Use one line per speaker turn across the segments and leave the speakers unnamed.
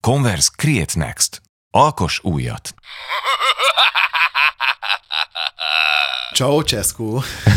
Converse Create Next. Alkos újat.
Ceausescu.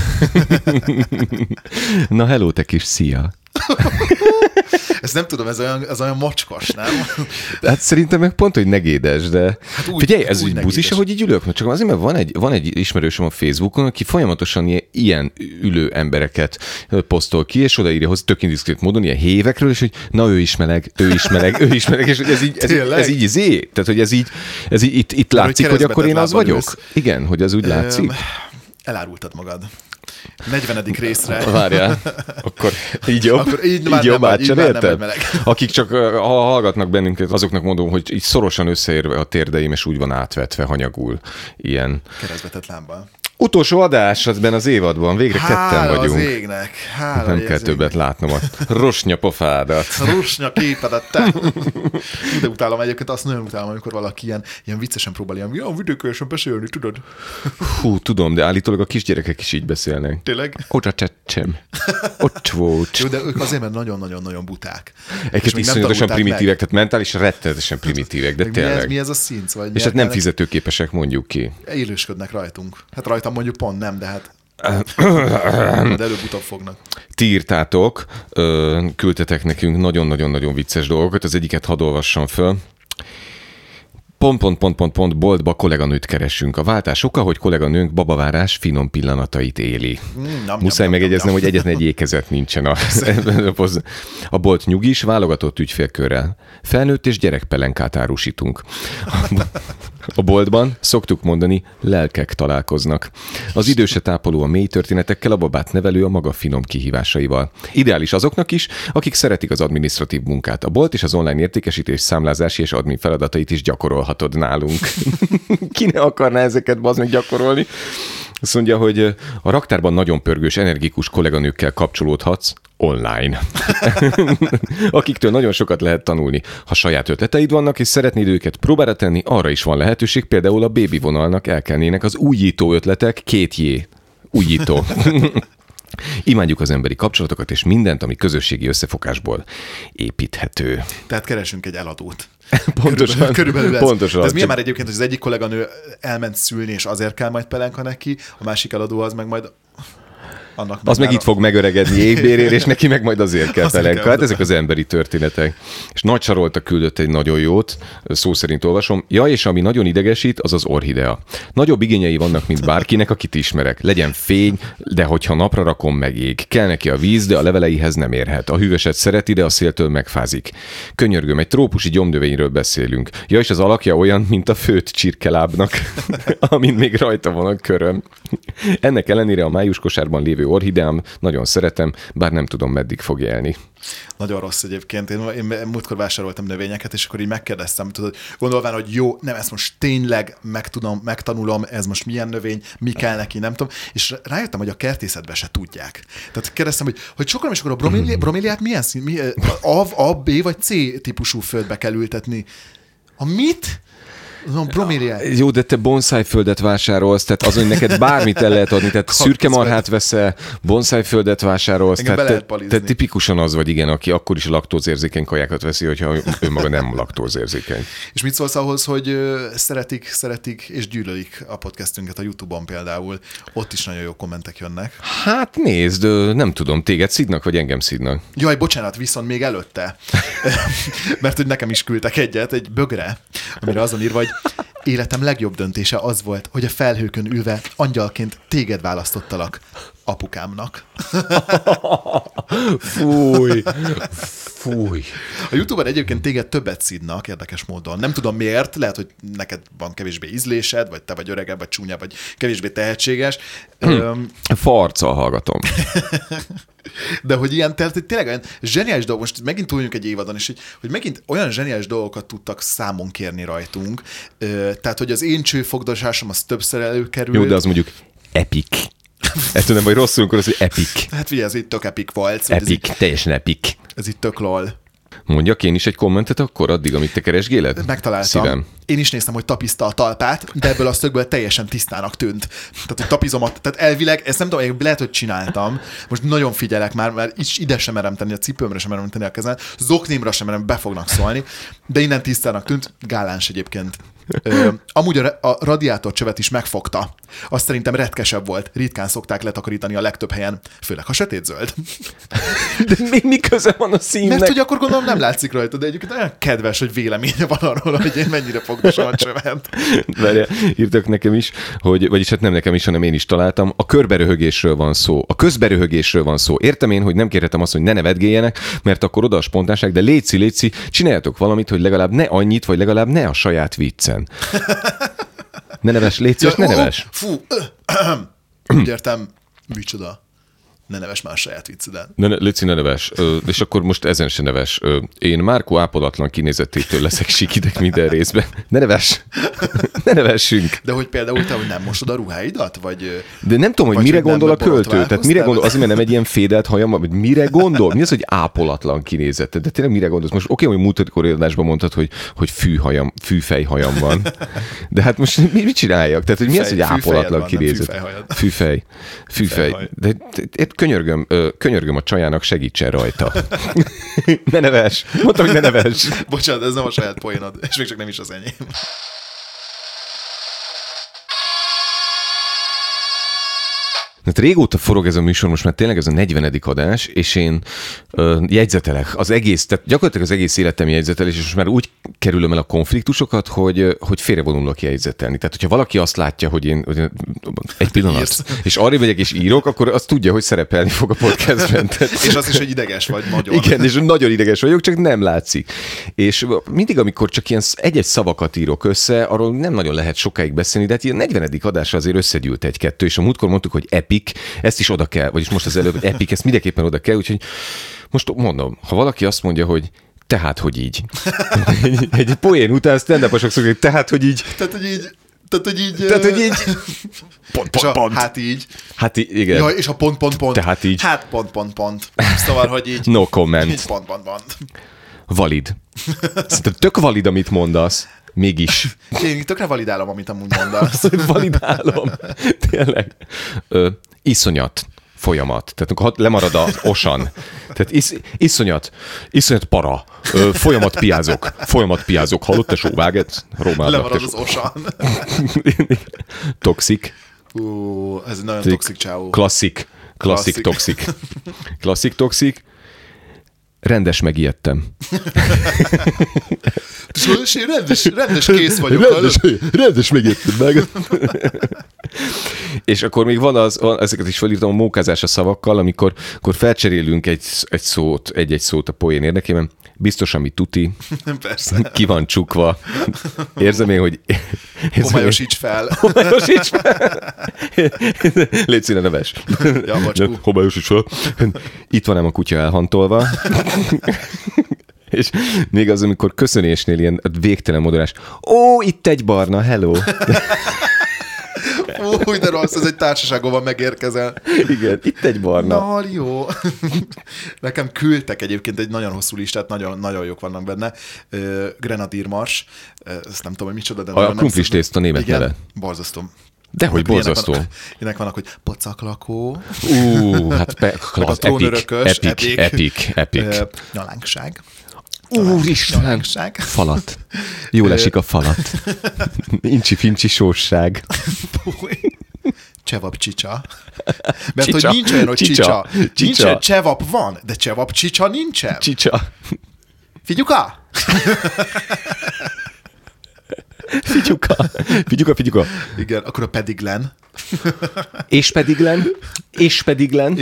Na hello, te kis szia.
Ezt nem tudom, ez olyan mocskos, nem?
Hát szerintem meg pont, hogy negédes, de... Hát úgy, figyelj, ez úgy buzis, ahogy így ülök, csak azért, mert van egy ismerősöm a Facebookon, aki folyamatosan ilyen ülő embereket posztol ki, és odaírja hozzá tök indiszkrét módon ilyen hévekről, és hogy na ő is meleg, és hogy ez így tehát, hogy ez így itt látszik, hogy akkor én az vagyok? Ősz. Igen, hogy az úgy látszik.
Elárultad magad. 40. részre.
Várjál, akkor így jobb, akkor így jobb átcserélted? Akik csak hallgatnak bennünket, azoknak mondom, hogy így szorosan összeérve a térdeim, és úgy van átvetve hanyagul. Ilyen.
Keresztvetett lámban.
Utolsó adás ebben az évadban, végre ketten vagyunk.
Az égnek.
Nem kell többet látnom a rosnya pofádat.
Rosnya képedet, te. De utálom egyébként, azt nagyon utálom, amikor valaki ilyen viccesen próbál ilyen vidékesen beszélni, tudod?
Hú, tudom, de állítólag a kisgyerekek is így beszélnek.
Tényleg?
Oda cseccsem. Ott volt.
Jó, de ők azért, mert nagyon-nagyon-nagyon buták.
Egyébként iszonyatosan primitívek, tehát mentális rettenetesen primitívek, de tényleg.
Mi ez a színc?
És hát nem fizetőképesek, mondjuk ki.
Élősködnek rajtunk. Hát rajtam mondjuk pont nem, de hát de előbb-utóbb fognak.
Ti írtátok, küldtetek nekünk nagyon-nagyon vicces dolgokat, az egyiket hadd olvassam föl. Boltba kolléganőt keresünk. A váltás oka, hogy kolléganőnk babavárás finom pillanatait éli. Muszáj megjegyeznem, hogy egyetlen egy ékezet nincsen a bolt nyugis, válogatott ügyfélkörrel. Felnőtt és gyerekpelenkát árusítunk. A boltban szoktuk mondani, lelkek találkoznak. Az időset ápoló a mély történetekkel, a babát nevelő a maga finom kihívásaival. Ideális azoknak is, akik szeretik az adminisztratív munkát. A bolt és az online értékesítés, számlázási és admin feladatait is gyakorolhatod nálunk. Ki ne akarná ezeket meg gyakorolni? Azt mondja, hogy a raktárban nagyon pörgős, energikus kolléganőkkel kapcsolódhatsz online. Akiktől nagyon sokat lehet tanulni. Ha saját ötleteid vannak, és szeretnéd őket próbára tenni, arra is van lehetőség, például a baby vonalnak elkelnének az újító ötletek, 2J. Újító. Imádjuk az emberi kapcsolatokat, és mindent, ami közösségi összefogásból építhető.
Tehát keresünk egy eladót.
Pontosan.
Körülbelül ez.
Pontosan.
De ez milyen már egyébként, hogy az egyik kolléganő elment szülni, és azért kell majd pelenka neki, a másik eladó az meg majd annak
az meg itt fog megöregedni égbérért, és neki meg majd azért kell pelenka. Hát ezek az emberi történetek. És Nagy Sarolta küldött egy nagyon jót, szó szerint olvasom. Ja, és ami nagyon idegesít, az az orchidea. Nagyobb igényei vannak, mint bárkinek, akit ismerek. Legyen fény, de hogyha napra rakom, megég. Kell neki a víz, de a leveleihez nem érhet. A hűvöset szereti, de a széltől megfázik. Könyörgöm, egy trópusi gyomnövényről beszélünk. Ja, és az alakja olyan, mint a főtt csirkelábnak, amin még rajta van a köröm. Ennek ellenére a május kosárban lévő orchideám nagyon szeretem, bár nem tudom, meddig fog élni.
Nagyon rossz egyébként. Én múltkor vásároltam növényeket, és akkor így megkérdeztem, tudod, gondolván, hogy jó, nem, ezt most tényleg megtanulom, ez most milyen növény, mi kell neki, nem tudom, és rájöttem, hogy a kertészetben se tudják. Tehát kérdeztem, hogy sokan is akkor a broméliát milyen szín, A, B vagy C típusú földbe kell ültetni. A mit?
Jó, de te bonszájföldet vásárolsz, tehát azon neked bármit el lehet adni, tehát szürke marhát veszel, bonszájföldet vásárolsz, tehát te tipikusan az vagy, igen, aki akkor is laktózérzékeny kajákat veszi, hogyha ő maga nem laktózérzékeny.
És mit szólsz ahhoz, hogy szeretik és gyűlölik a podcastünket a YouTube-on például? Ott is nagyon jó kommentek jönnek.
Hát nézd, nem tudom, téged szidnak, vagy engem szidnak?
Jaj, bocsánat, viszont még előtte. Mert hogy nekem is küldtek egy bögre, amire azon írva, hogy életem legjobb döntése az volt, hogy a felhőkön ülve angyalként téged választottalak apukámnak.
Fúj.
A YouTube-on egyébként téged többet szidnak, érdekes módon. Nem tudom miért, lehet, hogy neked van kevésbé ízlésed, vagy te vagy öregebb, vagy csúnya, vagy kevésbé tehetséges.
Farccal hallgatom.
De hogy ilyen, tehát tényleg olyan zseniális dolgok, most megint túljunk egy évadon, és hogy megint olyan zseniális dolgokat tudtak számon kérni rajtunk. Tehát, hogy az én csőfogdosásom az többször előkerült.
Jó, de az mondjuk epic. Ezt tudom, hogy rosszul, akkor az, hogy epic.
Hát figyelj, ez itt tök epic volt.
Epic, teljesen epic.
Ez itt tök lol.
Mondjak én is egy kommentet akkor addig, amit te keresgéled?
Megtaláltam.
Szívem.
én is néztem, hogy tapiszta a talpát, de ebből a szögből teljesen tisztának tűnt. Tehát, hogy tapizomat, tehát elvileg, ezt nem tudom, lehet, hogy csináltam. Most nagyon figyelek már, mert ide sem merem tenni, a cipőmre sem merem tenni a kezem, zoknimra sem merem, be fognak szólni, de innen tisztának tűnt, gáláns egyébként. Amúgy a radiátorcsövet is megfogta. Azt szerintem retkesebb volt. Ritkán szokták letakarítani a legtöbb helyen, főleg ha sötétzöld.
De mi köze van a színnek?
Mert hogy akkor gondolom nem látszik rajta, de egyébként olyan kedves, hogy véleménye van arról, hogy én mennyire fogdosom a csövet.
Várjál, írtak nekem is, vagyis hát nem nekem is, hanem én is találtam. A körberöhögésről van szó. A közberöhögésről van szó. Értem én, hogy nem kérhetem azt, hogy ne nevetgéljenek, mert akkor oda a spontánság, de léci, csináljatok valamit, hogy legalább ne annyit, vagy legalább ne a saját viccen. Ne neves, légy szíves, ne neves.
Úgy értem, micsoda. Ne neves már saját vicceden.
Léci, ne neves. És akkor most ezen se neves. Én Márkó ápolatlan kinézettétől leszek sikidek minden részben. Ne neves. Ne nevessünk.
De hogy például te, hogy nem mosod a ruháidat?
De nem tudom, hogy mire gondol a költő. Tehát mire gondol, azért, mert nem egy ilyen fédelt hajam, vagy mire gondol? Mi az, hogy ápolatlan kinézetted? De tényleg mire gondolsz? Most oké, hogy múltkor adásban mondtad, hogy fűfejhajam van. De hát most mit csináljak? Tehát, hogy mi az, hogy ápolatlan kinézet? Fűfej. De könyörgöm a csajának, segítsen rajta. Ne neves! Mondtam, hogy ne neves!
Bocsánat, ez nem a saját poénod, és még csak nem is az enyém.
Hát régóta forog ez a műsor, most már tényleg ez a 40. adás, és én jegyzetelek. Az egész, tehát gyakorlatilag az egész életem jegyzetelés, és most már úgy kerülöm el a konfliktusokat, hogy félrevonulok jegyzetelni. Tehát, hogyha valaki azt látja, hogy én egy pillanat, és arra megyek és írok, akkor azt tudja, hogy szerepelni fog a podcastben.
És azt is, hogy ideges vagy nagyon.
Igen, és nagyon ideges vagyok, csak nem látszik. És mindig, amikor csak ilyen egy-egy szavakat írok össze, arról nem nagyon lehet sokáig beszélni, de hát ilyen 40. adásra azért összegyűlt egy-kettő, és a múltkor mondtuk, hogy epic, ezt is oda kell, vagyis most az előbb epic, ezt mindenképpen oda kell, úgyhogy most mondom, ha valaki azt mondja, hogy tehát, hogy így. Egy poén után stand-up-osok szokják, tehát, hogy így.
Tehát, hogy így.
Pont.
Hát így.
Hát igen.
Ja, és a pont.
Tehát így.
Hát pont. Szóval, hogy így.
No comment.
Így pont.
Valid. Szerintem tök valid, amit mondasz. Mégis.
Én tökre validálom, amit amúgy mondasz.
Validálom. Tényleg. Iszonyat folyamat. Tehát amikor lemarad a osan. Tehát iszonyat para. Folyamat piázok. Hallott, tesó, vágett?
Lemarad az osan.
Toxik.
Ez egy nagyon toxik csávó.
Klasszik toxik. Rendes megijedtem.
És én rendes kész vagyok.
Rendes megijedtem meg. És akkor még van ezeket is felírtam a mókázás a szavakkal, amikor felcserélünk egy szót a poén érdekében. Biztos, ami tuti.
Persze.
Ki van csukva. Érzem én, hogy...
Homályosíts fel.
Légy színe neves.
Ja, macskú.
Homályosíts fel. Itt van ám a kutya elhantolva. És még az, amikor köszönésnél ilyen végtelen modorás. Ó, itt egy barna, hello.
Új, de rossz, ez egy társaságban megérkezel.
Igen, itt egy barna.
Na, jó. Nekem küldtek egyébként egy nagyon hosszú listát, nagyon jók vannak benne. Grenadírmars, ezt nem tudom, hogy micsoda, de...
A krumplis tészta német neve.
Borzasztó.
Dehogy borzasztó.
Ilyenek vannak, hogy pocaklakó.
Hát epic.
Nyalánkság.
Úristen! Falat. Jól esik a falat. Incsi-fincsi sósság.
Csevap csicsa. Mert hogy nincs olyan, hogy csicsa. Nincsen, csevap van, de csevap csicsa nincsen.
Csicsa.
Figyuka!
Figyuka.
Igen, akkor a pediglen.
És pediglen.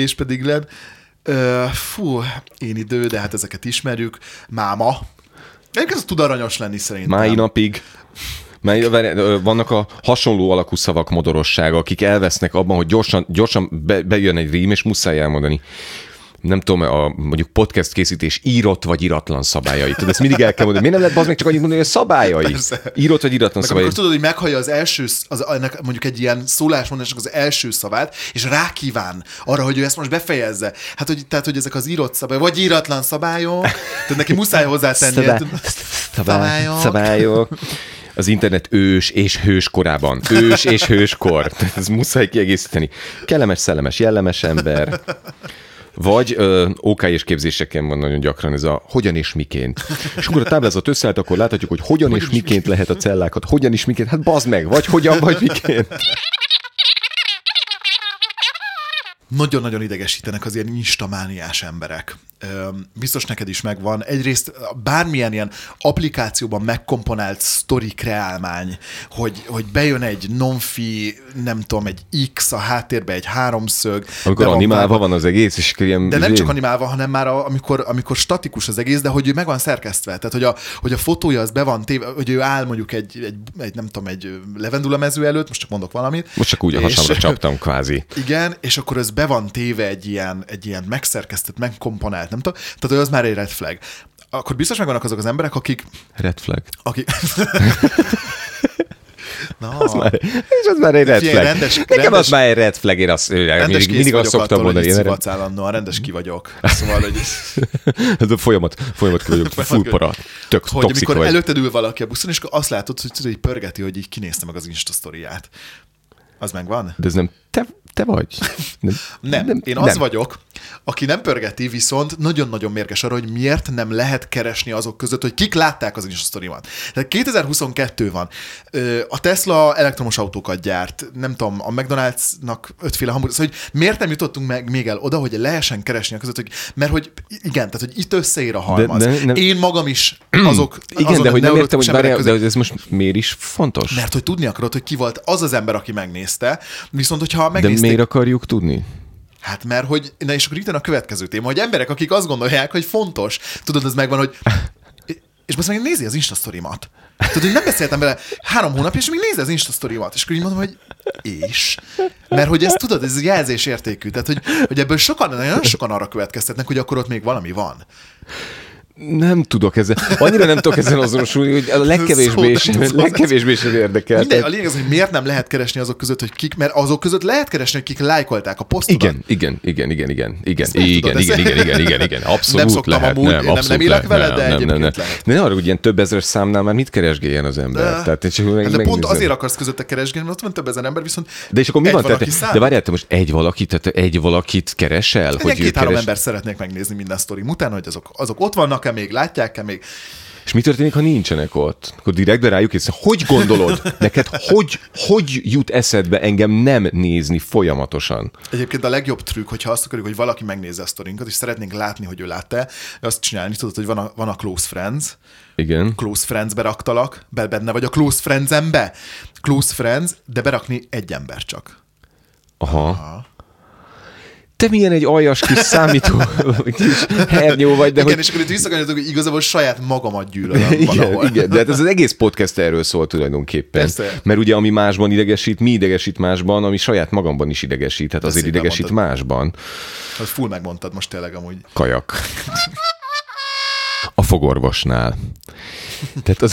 Én idő, de hát ezeket ismerjük. Máma. Egyébként ez tud aranyos lenni szerintem.
Mai napig. Vannak a hasonló alakú szavak modorossága, akik elvesznek abban, hogy gyorsan bejön egy rím, és muszáj elmondani. Nem tudom, mondjuk podcast készítés írott vagy iratlan szabályait. Tudod, ezt mindig el kell mondani. Miért nem lehet bazd meg csak annyit mondani, hogy a szabályai? Persze. Írott vagy iratlan szabályai.
Akkor tudod, hogy meghallja az első, mondjuk egy ilyen szólásmondásnak az első szavát, és rákíván arra, hogy ő ezt most befejezze. Hát, hogy ezek az írott szabályok, vagy íratlan szabályok, tehát neki muszáj hozzátenni.
Szabályok. az internet ős és hős korában. Ős és hőskor. Ez muszáj kiegészíteni. Kellemes, szellemes, jellemes ember. Vagy OK-s képzéseken van nagyon gyakran ez a hogyan és miként. És akkor a táblázat összeállt, akkor láthatjuk, hogy hogyan és miként lehet a cellákat. Hogyan és miként? Hát bazd meg, vagy hogyan, vagy miként.
Nagyon-nagyon idegesítenek az ilyen instamániás emberek. Biztos neked is megvan. Egyrészt bármilyen ilyen applikációban megkomponált sztori kreálmány, hogy bejön egy nonfi, nem tudom, egy X, a háttérbe egy háromszög.
Amikor animálva van az egész, és ilyen...
De nem csak animálva, hanem már amikor statikus az egész, de hogy meg van szerkesztve. Tehát, hogy a fotója az be van téve, hogy ő áll mondjuk egy nem tudom, egy levendulamező előtt, most csak mondok valamit.
Most csak úgy a hasamra csaptam kvázi.
Igen, és akkor ez be van téve egy ilyen megszerkesztett, megkomponált, nem tudom, tehát az már egy red flag. Akkor biztos megvannak azok az emberek, akik...
Red flag.
Na,
az már egy red flag. Nekem az már egy red flag, én mindig azt szoktam mondani.
Rendes ki vagyok. Szóval,
hogy... folyamat ki vagyok, full para, tök
hogy
toxik
amikor
vagy.
előtted ül valaki a buszon, és akkor azt látod, hogy pörgeti, hogy így kinézte meg az Insta sztoriát. Az megvan?
De ez nem te vagy?
Nem. Én az vagyok, aki nem pörgeti, viszont nagyon-nagyon mérges arra, hogy miért nem lehet keresni azok között, hogy kik látták az Insta sztorimat. Tehát 2022 van. A Tesla elektromos autókat gyárt, nem tudom, a McDonald's-nak 5 féle hamburger. Szóval, hogy miért nem jutottunk meg még el oda, hogy lehessen keresni a között, hogy, mert hogy igen, tehát hogy itt összeér a halmaz. Én magam is azok
igen, de hogy nem értem, hogy ez most miért is fontos?
Mert hogy tudni akarod, hogy ki volt az az ember, aki megnézte, viszont hogyha megnézték...
De miért akarjuk tudni?
Hát mert hogy, na és akkor itt a következő téma, hogy emberek, akik azt gondolják, hogy fontos, tudod, ez megvan, hogy és most még nézi az Insta sztorimat. Tudod, hogy nem beszéltem vele 3 hónapja, és még nézi az Insta sztorimat. És akkor így mondom, hogy és? Mert hogy ez tudod, ez jelzésértékű. Tehát, hogy ebből nagyon sokan arra következtetnek, hogy akkor ott még valami van.
Nem tudok annyira nem tudok ezen azonosulni, hogy a legkevésbé sem érdekel.
Minden, a lényeg az, hogy miért nem lehet keresni azok között, hogy kik, mert azok között lehet keresni, hogy kik lájkolták a posztodat.
Igen, abszolút
nem szoktam
lehet.
Amúgy, nem élek veled, de egyébként lehet.
De ne arra, hogy ilyen több ezeres számnál már mit keresgéljen az ember?
De pont azért akarsz közötte keresgélni, mert ott van több ezer ember, viszont
de és akkor mi van? De várjál, te most egy valakit keresel?
2-3 ember szeretnék megnézni minden sztorim után, hogy azok ott vannak-e még, látják-e még.
És mi történik, ha nincsenek ott? Akkor direktbe rájuk és hogy gondolod? Neked hogy jut eszedbe engem nem nézni folyamatosan?
Egyébként a legjobb trükk, hogyha azt akarjuk, hogy valaki megnézze a sztorinkat, és szeretnénk látni, hogy ő látta, azt csinálni, tudod, hogy van a Close Friends.
Igen.
Close Friends-be raktalak, benne vagy a Close Friends-embe. Close Friends, de berakni egy ember csak.
Aha. Te milyen egy aljas kis számító, kis hernyó vagy, de
igen,
hogy...
és akkor itt visszakanyoltuk, hogy igazából saját magamat gyűlölöm valahol.
Igen, de hát ez az egész podcast erről szól tulajdonképpen.
Persze.
Mert ugye ami másban idegesít, mi idegesít másban, ami saját magamban is idegesít, hát azért idegesít másban.
Hogy full megmondtad most tényleg amúgy.
Kajak. A fogorvosnál. Tehát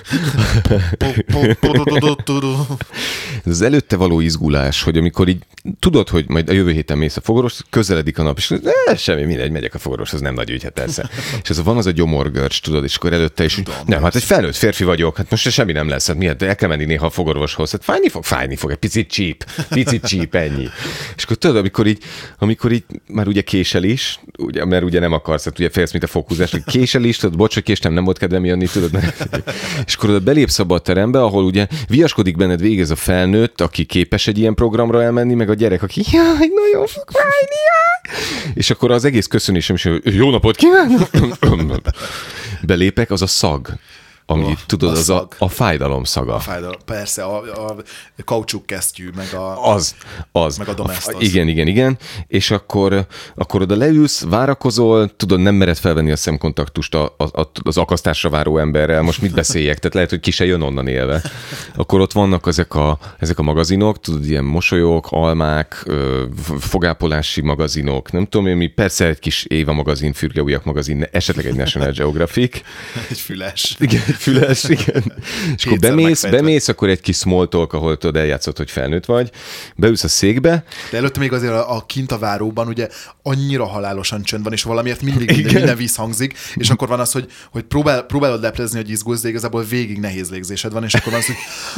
az előtte való izgulás, hogy amikor így tudod, hogy majd a jövő héten mész a fogorvos, közeledik a nap, és semmi, mindegy, megyek a fogorvoshoz, nem nagy ügy, hát persze. És ez van az a gyomorgörcs, tudod, és akkor előtte is, nem, hát egy felnőtt férfi vagyok, hát most semmi nem lesz, hát miért, el kell menni néha a fogorvoshoz, hát fájni fog, egy picit csíp, ennyi. És akkor tudod, amikor így már ugye késel is, ugye, mert ugye nem akarsz, hát ugye félsz, mint a fokhúzás, hogy késel is, tudod, bocs, hogy késtem, nem volt kedvem jönni, tudod, és akkor oda belépsz abba a terembe, ahol ugye viaskodik benned végig ez a felnőtt, aki képes egy ilyen programra elmenni, meg a gyerek, aki jaj, nagyon fog fájni, jaj. És akkor az egész köszönésem is, hogy jó napot kívánok! Belépek, az a szag. Ami, tudod, az a fájdalom szaga.
A fájdalom, persze, a kaucsuk kesztyű, meg meg a domestos.
Igen. És akkor oda leülsz, várakozol, tudod, nem mered felvenni a szemkontaktust az akasztásra váró emberrel, most mit beszéljek? Tehát lehet, hogy ki se jön onnan élve. Akkor ott vannak ezek a magazinok, tudod, ilyen mosolyok, almák, fogápolási magazinok, nem tudom én, persze egy kis Éva magazin, Fürge Ujjak magazin, esetleg egy National Geographic.
Egy füles.
Igen, füles, igen. És akkor bemész, akkor egy kis small talk, ahol tudod eljátszott, hogy felnőtt vagy, beülsz a székbe.
De előtte még azért a kint a váróban ugye annyira halálosan csönd van, és valamiért mindig minden visszhangzik, és akkor van az, hogy próbálod leplezni, hogy izgulsz, de igazából végig nehéz légzésed van, és akkor van az, hogy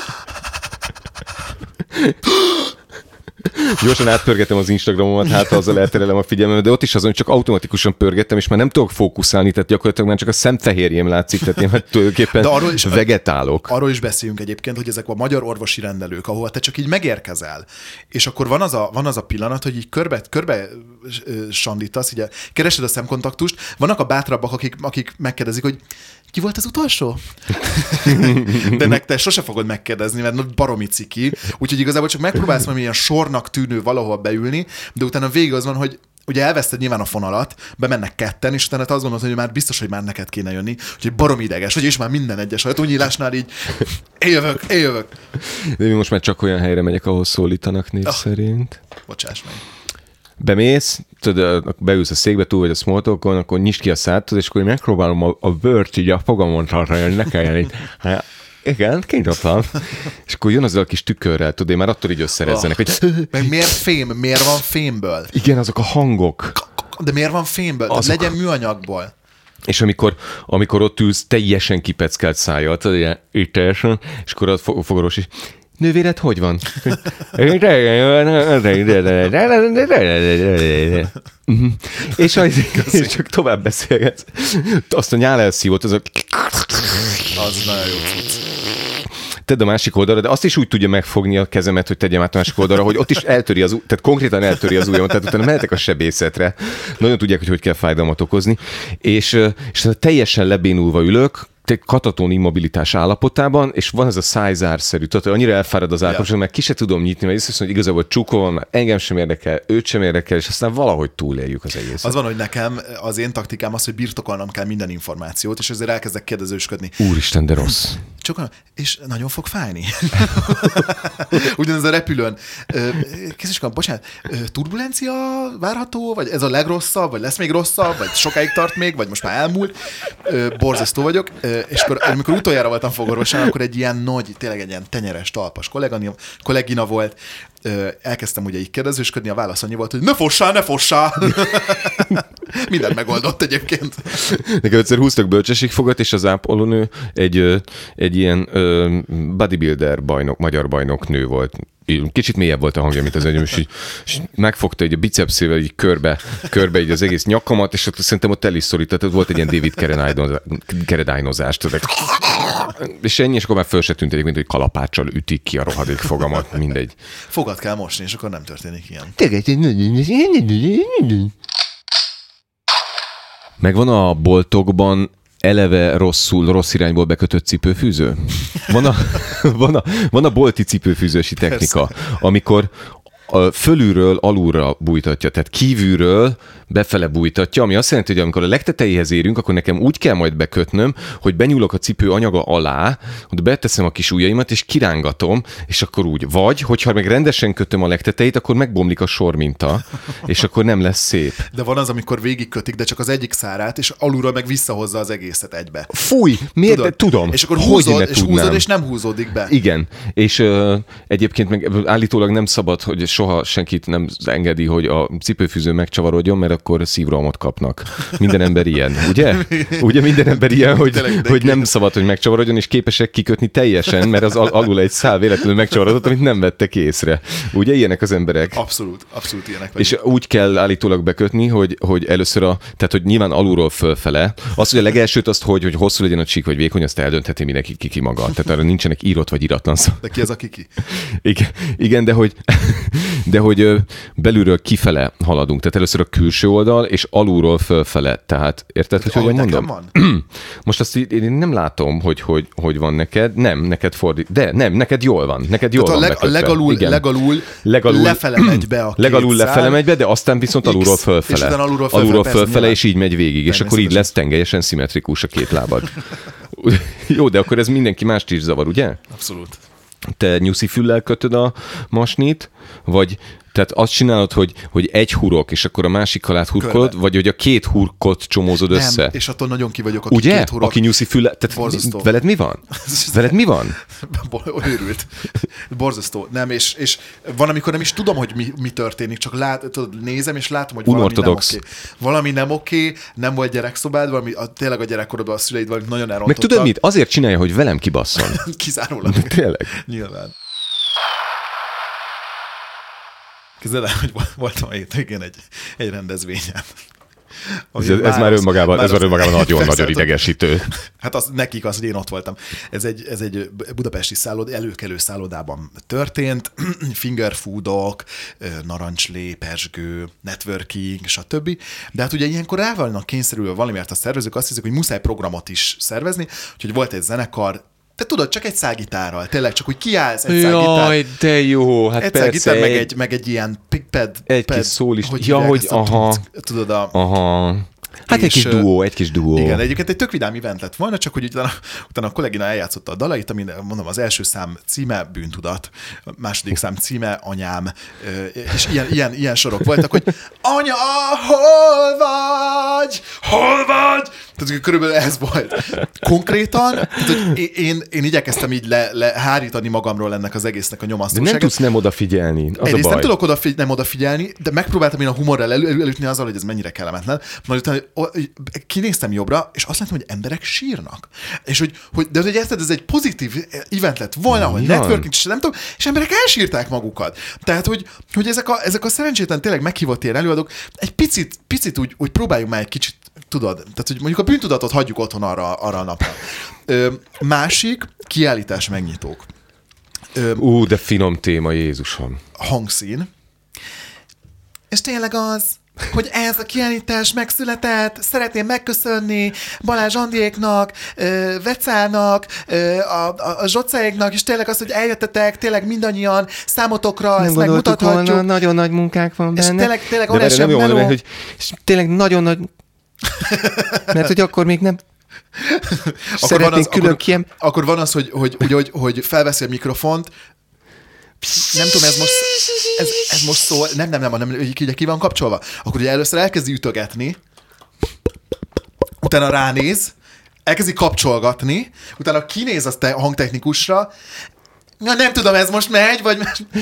gyorsan átpörgetem az Instagramomat, hát azzal elterelem a figyelmemet, de ott is azon, hogy csak automatikusan pörgettem, és már nem tudok fókuszálni, tehát gyakorlatilag már csak a szemfehérjém látszik, tehát én már tulajdonképpen vegetálok.
Arról is beszéljünk egyébként, hogy ezek a magyar orvosi rendelők, ahol te csak így megérkezel, és akkor van az a pillanat, hogy így körbe sandítasz, így keresed a szemkontaktust, vannak a bátrabbak, akik megkérdezik, hogy ki volt az utolsó? De te sose fogod megkérdezni, mert baromi ciki, úgyhogy igazából csak megpróbálsz valami ilyen sornak tűnő valahol beülni, de utána végig az van, hogy ugye elveszted nyilván a fonalat, bemennek ketten, és utána te azt gondolod, hogy már biztos, hogy már neked kéne jönni, úgyhogy baromi ideges, hogy és már minden egyes ajtónyílásnál így éljövök.
De én most már csak olyan helyre megyek, ahol szólítanak név szerint.
Bocsáss meg.
Bemész, tudod, beülsz a székbe, túl vagy a small talkon, akkor nyisd ki a szádtad, és akkor én megpróbálom a bőrt így a fogamon tartani, hogy ne kelljen így. Igen, kényelmetlen. És akkor jön azzal a kis tükörrel, tudod, én már attól így összerezzenek, hogy...
Meg miért fém? Miért van fémből?
Igen, azok a hangok.
De miért van fémből? Legyen műanyagból.
És amikor ott ülsz teljesen kipeckelt szájjal, tudod, ilyen, így teljesen, és akkor a fogaros is, nővéred hogy van? És csak tovább beszélgetsz. Azt a nyál elszívott, az
nagyon jó.
Tedd a másik oldalra, de azt is úgy tudja megfogni a kezemet, hogy tegyem át a másik oldalra, hogy ott is eltöri tehát konkrétan eltöri az ujjamat, tehát utána mehetek a sebészetre. Nagyon tudják, hogy kell fájdalmat okozni. És teljesen lebénulva ülök, kataton immobilitás állapotában, és van ez a szájzárszerű, tehát annyira elfárad az állapotban, mert ki se tudom nyitni, mert hiszem, hogy igazából csukó van, engem sem érdekel, őt sem érdekel, és aztán valahogy túléljük az egészet.
Az van, hogy nekem az én taktikám az, hogy birtokolnom kell minden információt, és ezért elkezdek kérdezősködni.
Úristen, de rossz.
És nagyon fog fájni. Ugyanez a repülőn. Készítsük, bocsánat, turbulencia várható, vagy ez a legrosszabb, vagy lesz még rosszabb, vagy sokáig tart még, vagy most már elmúlt. Borzasztó vagyok. És akkor, amikor utoljára voltam fogorvosan, akkor egy ilyen nagy, tényleg egy ilyen tenyeres, talpas kollégina volt. Elkezdtem ugye így kérdezősködni, a válasz annyi volt, hogy ne fossál! Mindent megoldott egyébként.
Nekem egyszer húztak bölcsességfogat, és az ápolónő egy ilyen bodybuilder bajnok, magyar bajnok nő volt. Kicsit mélyebb volt a hangja, mint az enyém, és megfogta egy a bicepszével így körbe így az egész nyakamat, és szerintem ott el is szorított, volt egy ilyen David Carradine-ozás, tudod. És ennyi, és akkor már föl se tűnt egyébként, hogy kalapáccsal ütik ki a rohadék fogamat, mindegy.
Fogat kell mosni, és akkor nem történik ilyen.
Megvan a boltokban eleve rossz irányból bekötött cipőfűző? Van a bolti cipőfűzősi technika, amikor fölülről alulra bújtatja, tehát kívülről befele bújtatja, ami azt jelenti, hogy amikor a legtetejéhez érünk, akkor nekem úgy kell majd bekötnöm, hogy benyúlok a cipő anyaga alá, hogy beteszem a kis ujjaimat, és kirángatom, és akkor úgy. Vagy, hogyha meg rendesen kötöm a legtetejét, akkor megbomlik a sorminta, és akkor nem lesz szép.
De van az, amikor végigkötik, de csak az egyik szárát, és alulról meg visszahozza az egészet egybe.
Fúj! Miért? Tudom.
És akkor húzod, és nem húzódik be.
Igen. És egyébként meg állítólag nem szabad, hogy soha senkit nem engedi, hogy a cipőfűző megcsavarodjon, mert akkor szívrohamot kapnak. Minden ember ilyen, ugye? Ugye minden ember ilyen, hogy nem szabad, hogy megcsavarodjon, és képesek kikötni teljesen, mert az alul egy szál véletlenül megcsavarodott, amit nem vettek észre. Ugye ilyenek az emberek?
Abszolút ilyenek vagyunk.
És úgy kell állítólag bekötni, hogy először tehát hogy nyilván alulról fölfele. Az, hogy a legelsőt azt, hogy hosszú legyen a csík vagy vékony, azt eldöntheti mindenki ki maga. Tehát arra nincsenek írott vagy íratlan szó.
De ki az a kiki?
Igen, de hogy belülről kifele haladunk. Tehát először a külső oldal, és alulról fölfele. Tehát érted, hogy hogyan mondom?
Van?
Most azt én nem látom, hogy van neked. Nem, neked fordít. De nem, neked jól van. Neked jól van
legalul lefele megy be a
legalul lefele megy be, de aztán viszont alulról fölfele. És alulról fölfele, és így megy végig. És akkor így lesz tengelyesen szimmetrikus a két lábad. Jó, de akkor ez mindenki mást is zavar, ugye?
Abszolút.
Te nyuszi füllel kötöd a masnit, vagy Tehát azt csinálod, hogy egy hurok, és akkor a másik halát hurkolod, körbe. Vagy hogy a két hurkot csomózod össze?
Nem, és attól nagyon ki vagyok, aki
ugye?
Két hurok.
Aki nyuszi füle... Veled mi van? Veled mi van?
Őrült. Borzasztó. Nem, és van, amikor nem is tudom, hogy mi történik, csak nézem, és látom, hogy valami nem oké, nem volt gyerekszobád, tényleg a gyerekkorodban a szüleid valami nagyon elrontottak.
Meg tudod mit? Azért csinálja, hogy velem kibasszon.
Kizárólag.
Tényleg.
Nyilván. Képzeld el, hogy voltam a hétvégén egy rendezvényen.
Ez már önmagában nagyon-nagyon idegesítő.
Hát nekik az, hogy én ott voltam. Ez egy budapesti előkelő szállodában történt, fingerfoodok, narancslé, pezsgő, networking, stb. De hát ugye ilyenkor rá vannak kényszerülve valamiért a szervezők, azt hiszik, hogy muszáj programot is szervezni, úgyhogy volt egy zenekar, te tudod, csak egy szágitárral, tényleg csak, hogy kiállsz egy szágitár.
Jaj, de jó, hát
egy
persze.
Szágitár, meg egy ilyen pad.
Egy kis szól is.
Tudod,
aha. Hát egy kis duó.
Igen, egyébként egy tök vidám event lett volna, csak hogy utána a kollégina eljátszotta a dalait, ami mondom, az első szám címe Bűntudat, a második szám címe Anyám, és ilyen sorok voltak, hogy anya, hol vagy? Tehát körülbelül ez volt. Konkrétan, tehát, hogy én igyekeztem így lehárítani magamról ennek az egésznek a nyomasztóságát.
De nem tudsz nem odafigyelni, az
egyrészt
a baj.
Nem tudok nem odafigyelni, de megpróbáltam én a humorral elütni azzal, hogy ez mennyire kellemetlen. Majd utána kinéztem jobbra, és azt láttam, hogy emberek sírnak. És de hogy érted, ez egy pozitív event lett volna, hogy networking, és nem tudom, és emberek elsírták magukat. Tehát, hogy ezek a szerencsétlen tényleg meghívott ilyen előadók, egy picit úgy próbáljuk már egy kicsit, tudod, tehát, hogy mondjuk a bűntudatot hagyjuk otthon arra a napra. Másik, kiállítás megnyitók.
De finom téma, Jézusom.
Hangszín. És tényleg az, hogy ez a kiállítás megszületett, szeretném megköszönni Balázs Andiéknak, Vecának, a Zsocáéknak, és tényleg az, hogy eljöttetek, tényleg mindannyian számotokra, ezt megmutathatjuk.
Volna, nagyon nagy munkák van benne.
És tényleg óriási meló.
Hogy tényleg nagyon nagy... Mert hogy akkor még nem...
Akkor van az, hogy felveszi a mikrofont, nem tudom, ez most szól, nem, így ki van kapcsolva. Akkor ugye először elkezdi ütögetni, utána ránéz, elkezdi kapcsolgatni, utána kinéz a hangtechnikusra, nem tudom, ez most megy, vagy...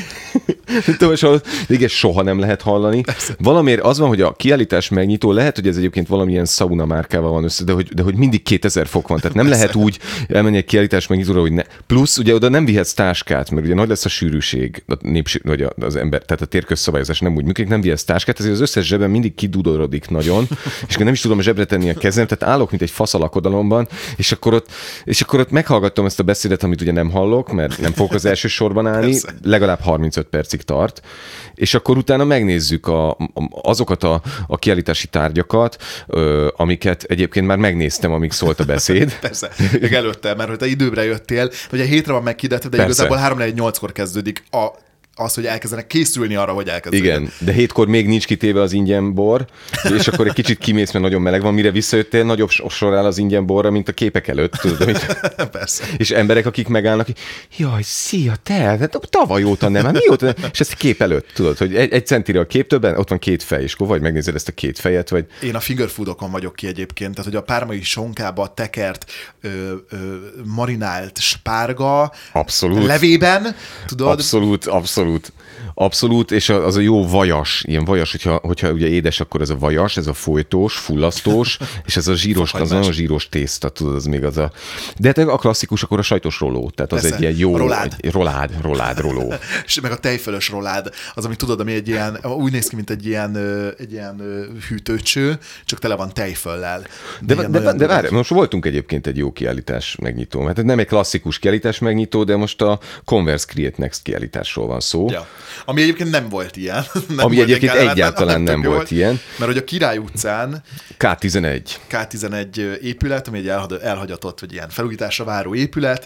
Igen, soha nem lehet hallani. Valamiért az van, hogy a kiállítás megnyitó, lehet, hogy ez egyébként valamilyen sauna márkával van össze, de hogy mindig 2000 fok van. Tehát nem lehet úgy elmenni egy kiállítás megnyitóra, hogy ne. Plusz ugye oda nem vihetsz táskát, mert ugye nagy lesz a sűrűség, vagy az ember, tehát a térközszabályozás nem úgy működik, nem vihetsz táskát, ezért az összes zsebben mindig kidudorodik nagyon, és nem is tudom a zsebre tenni a kezem, tehát állok, mint egy fasz a lakodalomban, és akkor ott meghallgattam ezt a beszédet, amit ugye nem hallok, mert nem fogok az első sorban állni, legalább 35 percig tart, és akkor utána megnézzük azokat a kiállítási tárgyakat, amiket egyébként már megnéztem, amíg szólt a beszéd.
Persze, még előtte, mert hogy te időbre jöttél, ugye hétre van meghirdetve, de igazából 3-4-8-kor kezdődik az, hogy elkezdenek készülni arra, hogy elkezdenek.
Igen, de 7-kor még nincs kitéve az ingyen bor, és akkor egy kicsit kimész, mert nagyon meleg van, mire visszajöttél, nagyobb sor áll az ingyen borra, mint a képek előtt. Tudod,
persze.
És emberek, akik megállnak, jaj, szia, te, tavaly óta nem, hát mióta, és ez kép előtt, tudod, hogy egy centire a kép többen, ott van két fej, és akkor vagy megnézed ezt a két fejet, vagy... Én
a fingerfoodokon vagyok ki egyébként, tehát hogy a pármai sonkába tekert, marinált spárga,
abszolút.
Levében, tudod?
Abszolút, és az a jó vajas, ilyen vajas, hogyha ugye édes, akkor ez a vajas, ez a folytós, fullasztós, és ez a zsíros, az nagyon zsíros tészta, tudod, az még az a... De hát a klasszikus, akkor a sajtos roló, tehát az egy ilyen jó... Rolád roló.
És meg a tejfölös rolád, az, ami tudod, ami egy ilyen, úgy néz ki, mint egy ilyen hűtőcső, csak tele van tejföllel.
De várj, most voltunk egyébként egy jó kiállítás megnyitó. Hát nem egy klasszikus kiállítás megnyitó, de most a Converse Create Next kiállításról van szó.
Ja. Ami egyébként nem volt ilyen.
Ami egyébként egyáltalán nem volt ilyen.
Mert hogy a Király utcán
K11
épület, ami egy elhagyatott, vagy ilyen felújításra váró épület,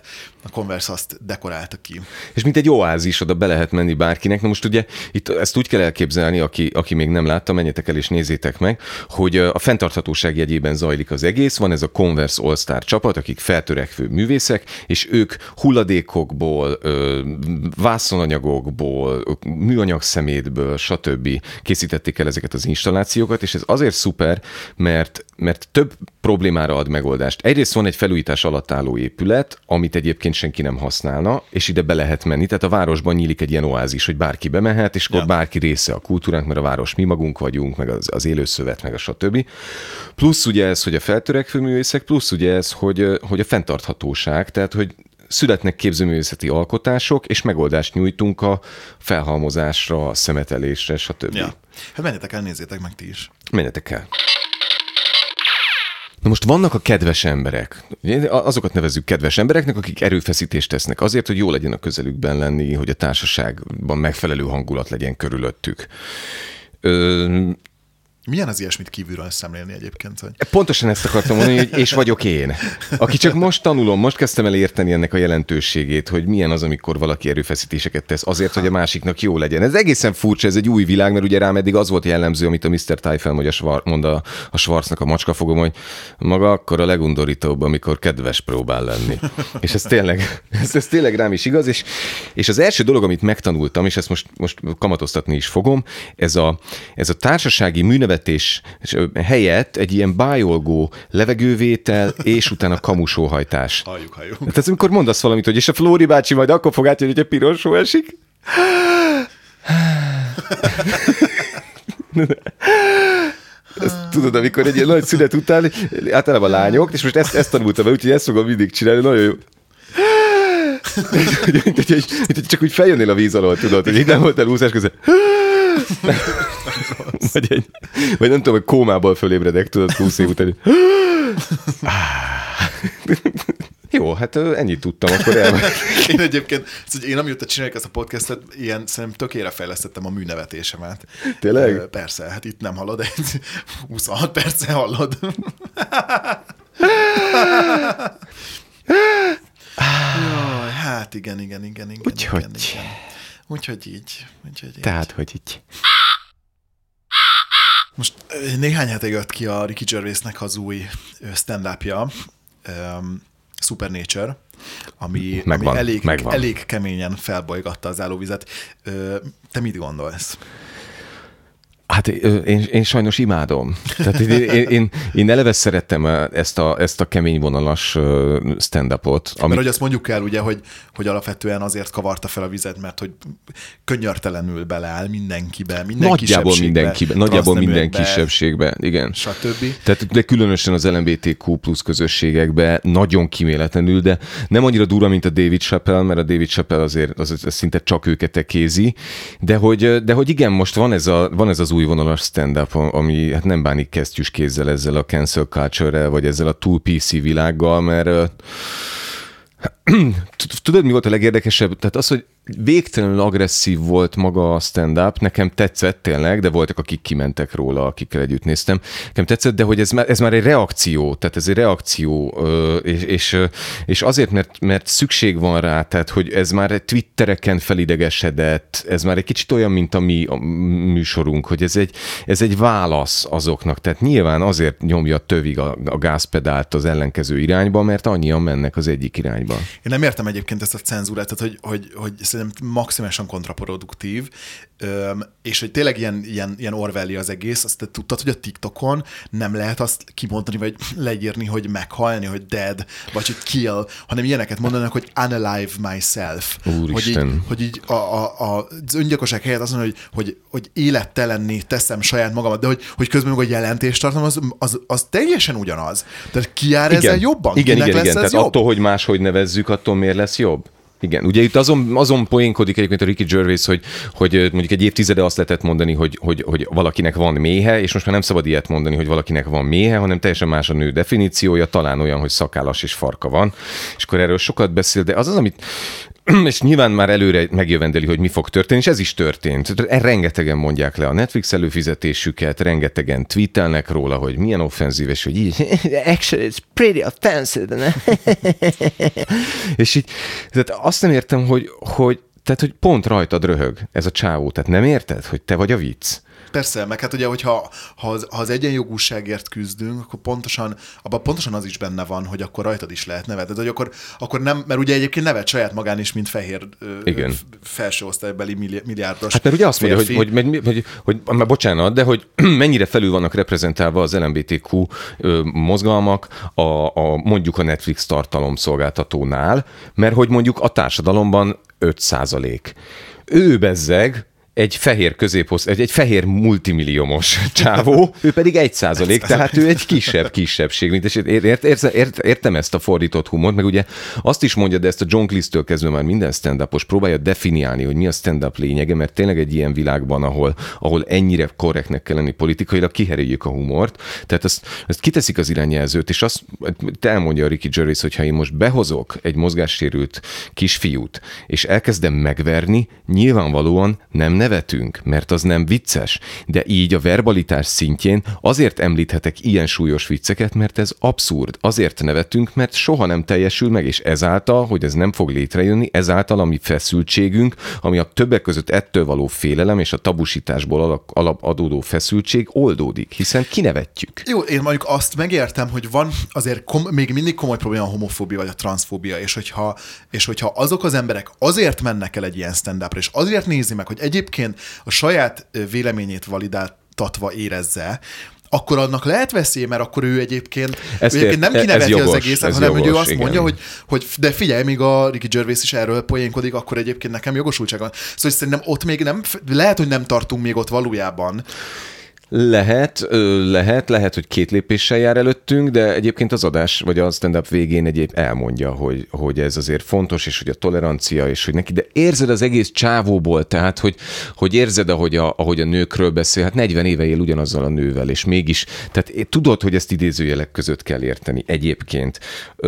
A Converse azt dekorálta ki.
És mint egy oázis, oda be lehet menni bárkinek. Na most ugye itt ezt úgy kell elképzelni, aki még nem látta, menjetek el és nézzétek meg, hogy a fenntarthatóság jegyében zajlik az egész. Van ez a Converse All-Star csapat, akik feltörekvő művészek, és ők hulladékokból, vászonanyagokból, műanyag szemétből, stb. Készítették el ezeket az installációkat, és ez azért szuper, mert több problémára ad megoldást. Egyrészt van egy felújítás alatt álló épület, amit egyébként senki nem használna, és ide be lehet menni. Tehát a városban nyílik egy ilyen oázis, hogy bárki bemehet, és akkor bárki része a kultúránk, mert a város mi magunk vagyunk, meg az élőszövet, meg a stb. Plusz ugye ez, hogy a feltörekvő művészek, plusz ugye ez, hogy a fenntarthatóság, tehát hogy születnek képzőművészeti alkotások, és megoldást nyújtunk a felhalmozásra, a szemetelésre, stb.
Ja. Hát menjetek el, nézzétek meg ti is.
Menjetek el. Na most vannak a kedves emberek. Azokat nevezzük kedves embereknek, akik erőfeszítést tesznek azért, hogy jó legyen a közelükben lenni, hogy a társaságban megfelelő hangulat legyen körülöttük.
Milyen az ilyesmit kívülről szemlélni egyébként? Hogy...
Pontosan ezt akartam mondani, hogy és vagyok én. Aki csak most tanulom, most kezdtem el érteni ennek a jelentőségét, hogy milyen az, amikor valaki erőfeszítéseket tesz azért, hogy a másiknak jó legyen. Ez egészen furcsa, ez egy új világ, mert ugye rám eddig az volt jellemző, amit a Mr. Tyfel mond a Schwarznak a macskafogom, hogy maga akkor a legundorítóbb, amikor kedves próbál lenni. És ez tényleg rám is igaz, és az első dolog, amit megtanultam, és ezt most kamatoztatni is fogom, ez a társasági műnevetés helyett egy ilyen bájolgó levegővétel, és utána kamusóhajtás.
Halljuk.
Tehát amikor mondasz valamit, hogy és a Flóri bácsi majd akkor fog átjönni, hogy a piros só esik. Ezt tudod, amikor egy ilyen nagy szünet után, általában lányok, és most ezt tanultam, úgyhogy ezt fogom mindig csinálni, nagyon jó. Csak úgy feljönnél a víz alól, tudod, hogy így nem voltál úszás közben. Vagy nem tudom, hogy kómából fölébredek, tudod, 20 év után. Jó, hát ennyit tudtam, akkor
Én egyébként, én amióta csináljuk ezt a podcastet, ilyen szerintem tökére fejlesztettem a műnevetésemet.
Tényleg?
Persze, hát itt nem hallod, 26 perce hallod. Jaj, hát igen. Úgyhogy így.
Tehát, hogy így.
Most néhány hete jött ki a Ricky Gervaisnek az új stand-upja, Supernature, ami elég keményen felbolygatta az állóvizet. Te mit gondolsz?
Hát én sajnos imádom. Tehát én eleve szerettem ezt a kemény vonalas stand-upot.
Mert hogy azt mondjuk el, ugye, hogy alapvetően azért kavarta fel a vizet, mert hogy könnyörtelenül beleáll mindenkibe,
nagyjából minden kisebbségbe, igen.
Stb.
Tehát, de különösen az LMBTQ plusz közösségekbe nagyon kíméletlenül, de nem annyira durva, mint a David Chappelle, mert a David Chappelle azért szinte csak őket tekézi, de hogy igen, most van ez az új vonalas stand-up, ami hát nem bánik kesztyűs kézzel ezzel a cancel culture-rel, vagy ezzel a túl PC világgal, mert tudod, mi volt a legérdekesebb? Tehát az, hogy végtelenül agresszív volt maga a stand-up, nekem tetszett tényleg, de voltak, akik kimentek róla, akikkel együtt néztem. Nekem tetszett, de hogy ez már egy reakció, tehát ez egy reakció, és azért, mert szükség van rá, tehát hogy ez már egy Twittereken felidegesedett, ez már egy kicsit olyan, mint a mi műsorunk, hogy ez egy válasz azoknak, tehát nyilván azért nyomja tövig a gázpedált az ellenkező irányba, mert annyian mennek az egyik irányba.
Én nem értem egyébként ezt a cenzúrát, tehát hogy szerintem maximálisan kontraproduktív, és hogy tényleg ilyen Orwelli az egész. Azt te tudtad, hogy a TikTokon nem lehet azt kimondani, vagy leírni, hogy meghalni, hogy dead, vagy hogy kill, hanem ilyeneket mondanak, hogy unalive myself.
Úristen.
Hogy így az öngyilkosság helyett azt mondja, hogy élettelenné teszem saját magamat, de hogy közben meg a jelentést tartom, az teljesen ugyanaz. Tehát ki jár ezzel jobban?
Igen.
Lesz
Tehát
jobb?
attól, hogy máshogy nevezzük, attól miért lesz jobb? Igen, ugye itt azon poénkodik egyébként a Ricky Gervais, hogy mondjuk egy évtizede azt lehetett mondani, hogy valakinek van méhe, és most már nem szabad ilyet mondani, hogy valakinek van méhe, hanem teljesen más a nő definíciója, talán olyan, hogy szakállas és farka van. És akkor erről sokat beszél, de az, amit és nyilván már előre megjövendeli, hogy mi fog történni, és ez is történt. Rengetegen mondják le a Netflix előfizetésüket, rengetegen tweetelnek róla, hogy milyen offenzív, és hogy így, actually it's pretty offensive. És így, tehát azt nem értem, hogy pont rajtad röhög ez a csávó, tehát nem érted, hogy te vagy a vicc?
Persze, meg hát ugye, hogyha az egyenjogúságért küzdünk, akkor pontosan az is benne van, hogy akkor rajtad is lehet nevetni. Hogy akkor nem, mert ugye egyébként nevet saját magán is, mint fehér felső osztálybeli milliárdos.
Hát mert ugye azt mondja, hogy bocsánat, de hogy mennyire felül vannak reprezentálva az LMBTQ mozgalmak mondjuk a Netflix tartalomszolgáltatónál, mert hogy mondjuk a társadalomban 5%. Ő bezzeg, egy fehér egy fehér multimilliómos csávó, ő pedig 1%, tehát ő egy kisebbség. Mint, és értem ezt a fordított humort, meg ugye azt is mondja, de ezt a John Cleese-től kezdve már minden stand-upos próbálja definiálni, hogy mi a stand-up lényege, mert tényleg egy ilyen világban, ahol ennyire korrektnek kell lenni politikailag, kiheréljük a humort. Tehát ezt kiteszik az irányjelzőt, és azt elmondja a Ricky Gervais, hogy ha én most behozok egy mozgássérült kisfiút, és elkezdem megverni, nyilvánvalóan nem nevetünk, mert az nem vicces, de így a verbalitás szintjén azért említhetek ilyen súlyos vicceket, mert ez abszurd. Azért nevetünk, mert soha nem teljesül meg, és ezáltal, hogy ez nem fog létrejönni, ezáltal a mi feszültségünk, ami a többek között ettől való félelem és a tabusításból adódó feszültség oldódik, hiszen kinevetjük.
Jó, én mondjuk azt megértem, hogy van azért még mindig komoly probléma a homofóbia vagy a transzfóbia, és hogyha azok az emberek azért mennek el egy ilyen stand-upra, és azért nézi meg, hogy egyébként a saját véleményét validáltatva érezze, akkor annak lehet veszély, mert akkor ő egyébként nem kineveti az egészet, hanem hogy ő azt mondja, hogy de figyelj, még a Ricky Gervais is erről poénkodik, akkor egyébként nekem jogosultság van. Szóval szerintem ott még nem, lehet, hogy nem tartunk még ott valójában.
Lehet, hogy 2 lépéssel jár előttünk, de egyébként az adás, vagy a stand-up végén elmondja, hogy ez azért fontos, és hogy a tolerancia, és hogy neki, de érzed az egész csávóból, tehát, hogy érzed, ahogy a nőkről beszél, hát 40 éve él ugyanazzal a nővel, és mégis, tehát tudod, hogy ezt idézőjelek között kell érteni egyébként.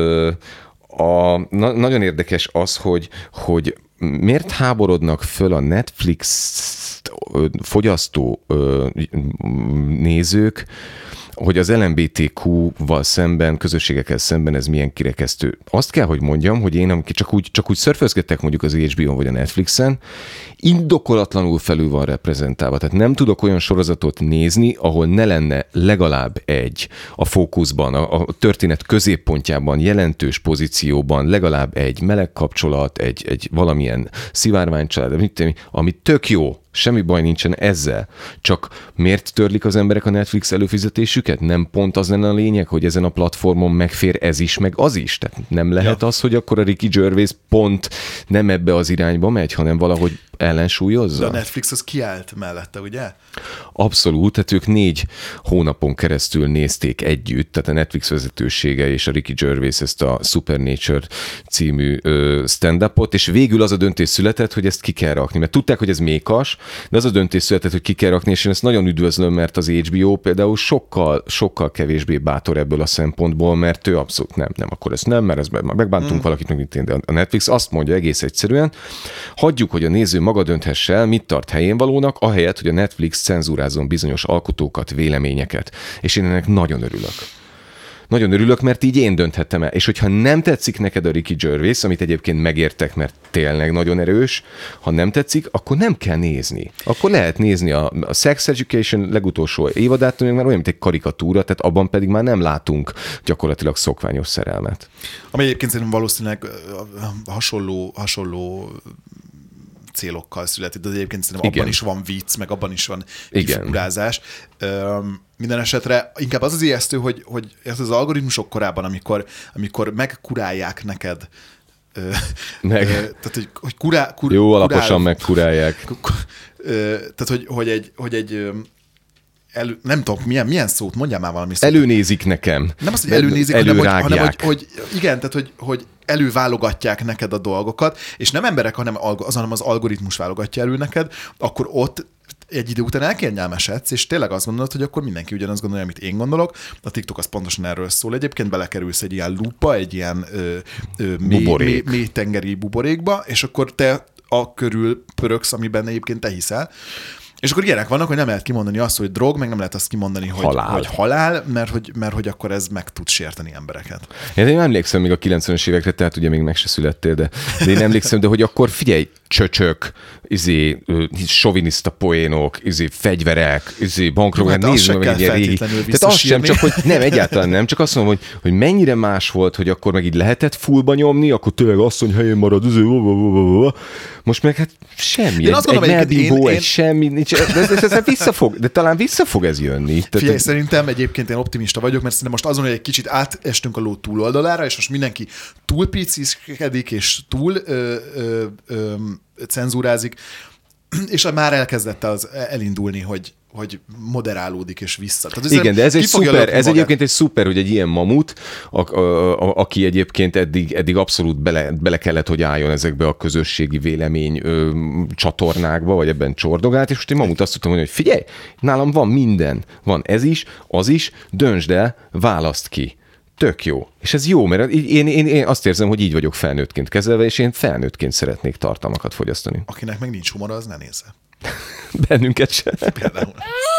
Nagyon érdekes az, hogy miért háborodnak föl a Netflix fogyasztó nézők, hogy az LMBTQ-val szemben, közösségekkel szemben ez milyen kirekesztő. Azt kell, hogy mondjam, hogy én, amik csak úgy szörfözgettek mondjuk az HBO-n vagy a Netflixen, indokolatlanul felül van reprezentálva. Tehát nem tudok olyan sorozatot nézni, ahol ne lenne legalább egy a fókuszban, a történet középpontjában, jelentős pozícióban, legalább egy meleg kapcsolat, egy valamilyen szivárványcsalád, ami tök jó. Semmi baj nincsen ezzel. Csak miért törlik az emberek a Netflix előfizetésüket? Nem pont az lenne a lényeg, hogy ezen a platformon megfér ez is, meg az is? Tehát nem lehet az, hogy akkor a Ricky Gervais pont nem ebbe az irányba megy, hanem valahogy ellensúlyozza?
De a Netflix az kiállt mellette, ugye?
Abszolút, tehát ők 4 hónapon keresztül nézték együtt, tehát a Netflix vezetősége és a Ricky Gervais ezt a Supernature című stand-upot, és végül az a döntés született, hogy ezt ki kell rakni, mert tudták, hogy ez mékas, de az a döntés született, hogy ki kell rakni, és én ezt nagyon üdvözlöm, mert az HBO például sokkal kevésbé bátor ebből a szempontból, mert ő abszolút nem, akkor ezt nem, mert ezt megbántunk valakit, meg mint de a Netflix azt mondja egész egyszerűen, hagyjuk, hogy a néző maga dönthesse el, mit tart helyén valónak, ahelyett, hogy a Netflix cenzúrázon bizonyos alkotókat, véleményeket. És én ennek nagyon örülök. Nagyon örülök, mert így én dönthettem el. És hogyha nem tetszik neked a Ricky Gervais, amit egyébként megértek, mert tényleg nagyon erős, ha nem tetszik, akkor nem kell nézni. Akkor lehet nézni a Sex Education legutolsó évadát, már olyan, mint egy karikatúra, tehát abban pedig már nem látunk gyakorlatilag szokványos szerelmet.
Ami egyébként szerintem valószínűleg hasonló célokkal született, de egyébként szerintem abban is van vicc, meg abban is van kifigurázás. Minden esetre inkább az ijesztő, hogy ez az algoritmusok korában, amikor megkurálják neked, tehát, hogy
jó alaposan megkurálják.
Tehát, hogy nem tudom, milyen szót, mondjál már valami szót.
Előnézik nekem.
Nem azt, hogy előnézik, hanem hogy igen, tehát, hogy előválogatják neked a dolgokat, és nem emberek, hanem az algoritmus válogatja elő neked, akkor ott egy idő után elkényelmesedsz, és tényleg azt gondolod, hogy akkor mindenki ugyanazt gondolja, amit én gondolok. A TikTok az pontosan erről szól. Egyébként belekerülsz egy ilyen lupa, egy ilyen mély tengeri buborékba, és akkor te a körül pöröksz, amiben egyébként te hiszel. És akkor ilyenek vannak, hogy nem lehet kimondani azt, hogy drog, meg nem lehet azt kimondani, hogy halál, mert hogy akkor ez meg tud sérteni embereket.
Én emlékszem még a 90-es évekre, tehát ugye még meg se születtél, de én emlékszem, de hogy akkor figyelj, csöcsök, soviniszta poénok, fegyverek, bankrok, nézd meg egy ilyen régi. Tehát az sem, csak hogy nem, egyáltalán nem, csak azt mondom, hogy mennyire más volt, hogy akkor meg így lehetett fullba nyomni, akkor tényleg asszony helyén marad, most meg hát semmi, egy melbimbó, egy semmi, ez visszafog, de talán visszafog ez jönni.
Figyelj, szerintem egyébként én optimista vagyok, mert szerintem most azon, hogy egy kicsit átestünk a ló túloldalára, és most mindenki túl picizkedik, és túl cenzúrázik, és már elkezdett az elindulni, hogy moderálódik és vissza. Tehát
igen, de ez egyébként egy szuper, hogy egy ilyen mamut, aki egyébként eddig abszolút bele kellett, hogy álljon ezekbe a közösségi vélemény csatornákba, vagy ebben csordogált, és most egy mamut azt tudtam mondani, hogy figyelj, nálam van minden, van ez is, az is, döntsd el, válaszd ki. Tök jó. És ez jó, mert én azt érzem, hogy így vagyok felnőttként kezelve, és én felnőttként szeretnék tartalmakat fogyasztani.
Akinek meg nincs humor, az ne nézze.
Bennünket sem.
Például.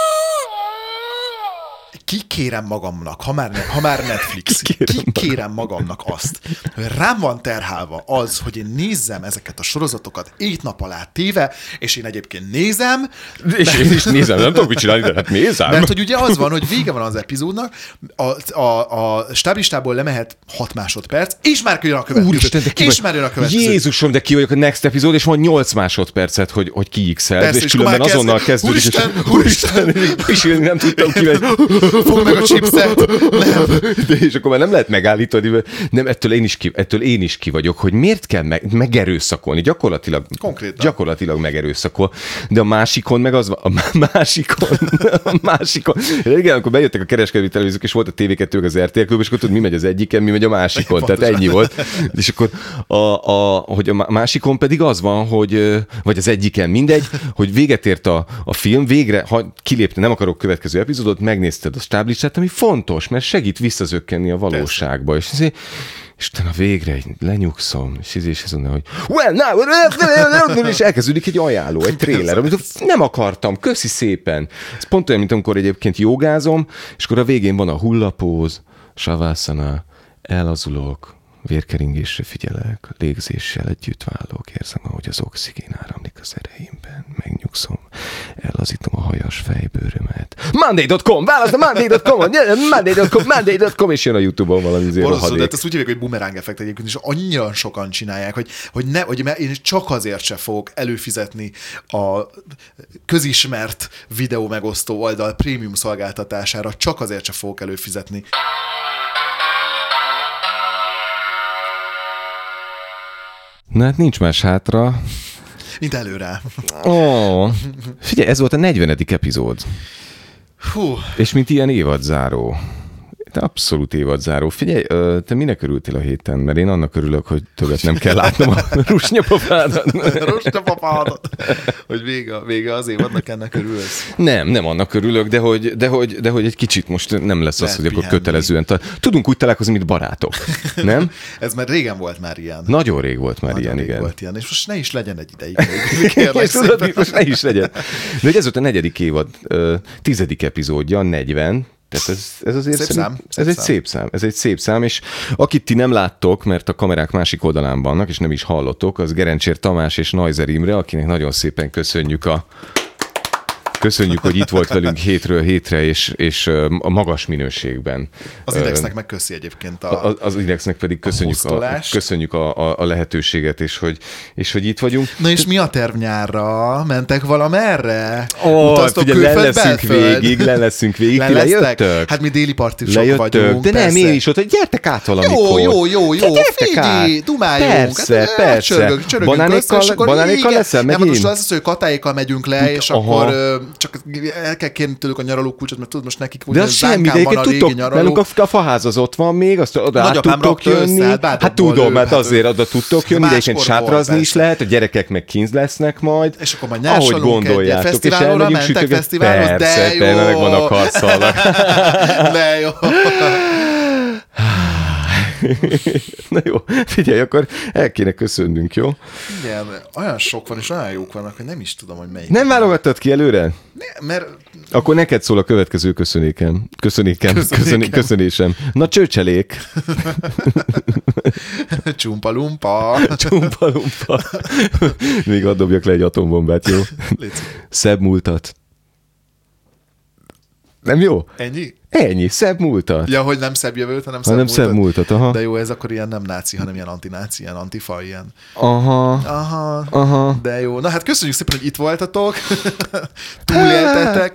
Kikérem magamnak, ha már Netflix, kikérem magamnak azt, hogy rám van terhálva az, hogy én nézzem ezeket a sorozatokat 7 nap alá téve, és én egyébként nézem.
És én is nézem, nem tudok mit csinálni, de hát nézem.
Mert hogy ugye az van, hogy vége van az epizódnak, a stáblistából lemehet 6 másodperc, és már jön a következő.
Úristen, de
és már jön a következő.
Jézusom, de ki vagyok a next epizód, és van 8 másodpercet, hogy kiixeld, és különben azonnal kezdődik. Úristen, pisilni nem tudtam kivenni.
Fogd meg a chipset! Nem.
De és akkor már nem lehet megállítani, mert nem, ettől én is ki vagyok, hogy miért kell megerőszakolni. Gyakorlatilag megerőszakol. De a másikon meg az van, a másikon. Igen, amikor bejöttek a kereskedelmi televíziók, és volt a TV2, az RTL Klub, és akkor tudod, mi megy az egyiken, mi megy a másikon. Tehát ennyi volt. És akkor hogy a másikon pedig az van, hogy, vagy az egyiken, mindegy, hogy véget ért a film, végre, ha kilépte, nem akarok következő epizódot, megnézted a stáblistát, ami fontos, mert segít visszazökkenni a valóságba. És Isten, a végre lenyugszom, és ez mondja, hogy well, now, és elkezdődik egy ajánló, egy tréler, amit nem akartam, köszi szépen. Ez pont olyan, mint amikor egyébként jogázom, és akkor a végén van a hullapóz, savasana, ellazulok, vérkeringésre figyelek, légzéssel együtt válok, érzem, ahogy az oxigén áramlik az ereimben, megnyugszom, ellazítom a hajas fejbőrömet. Monday.com, válaszd a Monday.com, és jön a YouTube-on valami zéro hadék.
De ezt úgy hívják, hogy bumerang effekt egyébként, és annyian sokan csinálják, hogy én csak azért se fogok előfizetni a közismert videó megosztó oldal prémium szolgáltatására, csak azért se fogok előfizetni.
Na hát nincs más hátra.
Mint előre.
Figyelj, ez volt a 40. epizód.
Hú.
És mint ilyen évadzáró. De abszolút évadzáró. Figyelj, te minek örültél a héten? Mert én annak örülök, hogy többet nem kell látnom a rusnyapapádat.
Rusnyapapádat. Hogy vége az évadnak, ennek örülsz?
Nem annak örülök, de hogy egy kicsit most nem lesz az, hogy akkor kötelezően. Tudunk úgy találkozni, mint barátok. Nem?
Ez már régen volt már ilyen.
Nagyon rég volt már ilyen, igen.
Volt ilyen, és most ne is legyen egy ideig.
Most ne is legyen. De ez volt a 4. évad 10. epizódja, 40. Tehát ez azért ez egy szép szám, és akit ti nem láttok, mert a kamerák másik oldalán vannak, és nem is hallottok, az Gerencsér Tamás és Neuser Imre, akinek nagyon szépen köszönjük, hogy itt volt velünk hétről hétre, és a magas minőségben.
Az Indexnek meg köszi egyébként
az Indexnek pedig köszönjük a lehetőséget, és hogy itt vagyunk.
Na és mi a terv nyárra? Mentek valamerre?
Figyelj, le leszünk végig. Ti lejöttök?
Hát mi déli partisok vagyunk.
De nem, én is ott, hogy gyertek át valamikor.
Jó. Figyelj, dumáljunk.
Persze. Banánékkal leszel megint?
Nem, most az, hogy katáékkal megyünk le, és akkor csak el kell kérni tőlük a nyaralókulcsot, mert tudod, most nekik
de az semmi, de
van a régi nyaraló.
Nálunk a faház az ott van még, azt oda át tudtok jönni. Hát tudom, mert azért oda tudtok jönni, de egyébként sátrazni is lehet, a gyerekek meg kint lesznek majd.
És akkor majd
ahogy gondoljátok.
Fesztiválra mentek, fesztiválhoz, de jó.
Persze, meg vannak harcszalak.
De jó.
Na jó, figyelj, akkor el kéne köszönnünk, jó?
Igen, olyan sok van, és olyan jók vannak, hogy nem is tudom, hogy melyik.
Nem válogattad ki előre?
Ne, mert...
Akkor neked szól a következő köszönésem. Na, csőcselék.
Csumpalumpa.
Csumpalumpa. Még hadd dobjak le egy atombombát, jó? Szebb múltat. Nem jó? Ennyi, szebb múltat.
Ja, hogy nem szebb jövőt, hanem
szebb múltat. Aha.
De jó, ez akkor ilyen nem náci, hanem ilyen antináci, ilyen antifa, ilyen.
Aha.
De jó. Na hát köszönjük szépen, hogy itt voltatok. Túléltetek.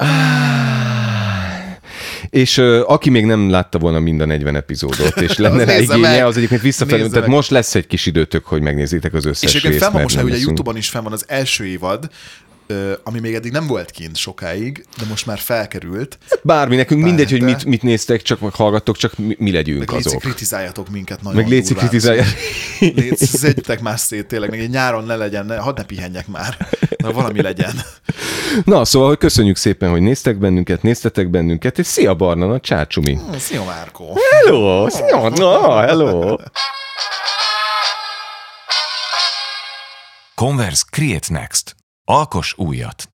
És aki még nem látta volna mind a 40 epizódot, és lenne rá igénye, az egyébként visszafelé, tehát most lesz egy kis időtök, hogy megnézzétek az összes részt.
És egyébként fenn most, hogy ugye YouTube-on is fenn van az első évad, ami még eddig nem volt kint sokáig, de most már felkerült.
Bármi, nekünk mindegy, hogy mit néztek, csak hallgattok, csak mi legyünk
meg
azok.
Meg kritizáljatok minket nagyon.
Meg léci kritizáljatok.
Szedjetek már szét, tényleg, még egy nyáron ne legyen, hadd ne pihenjek már, na valami legyen.
Na, szóval, hogy köszönjük szépen, hogy néztetek bennünket, és szia Barna, na csácsumi.
Szia Márkó.
Hello, hello.
Converse Create Next. Alkos újat!